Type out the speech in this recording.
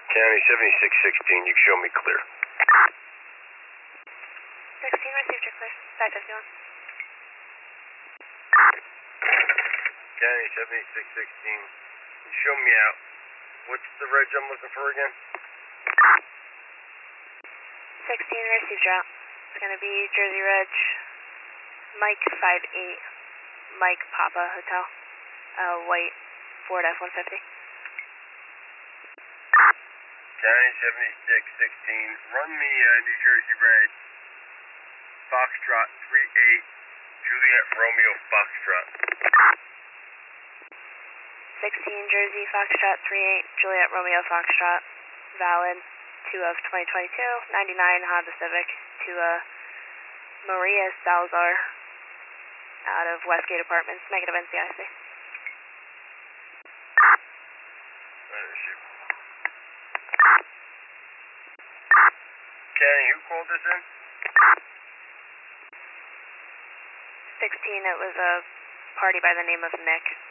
County 7616, you can show me clear. 16 received, you're clear. 551. County 7616, you show me out. What's the reg I'm looking for again? 16 received, you're out. It's going to be Jersey Reg, Mike 58, Mike Papa Hotel, white Ford F-150. County 7616, run me New Jersey Reg, Foxtrot 38, Juliet Romeo Foxtrot. 16 Jersey Foxtrot 38, Juliet Romeo Foxtrot, valid 2 of 2022, 99 Honda Civic to Maria Salazar out of Westgate Apartments, negative NCIC. Kenny, who called this in? 16, it was a party by the name of Nick.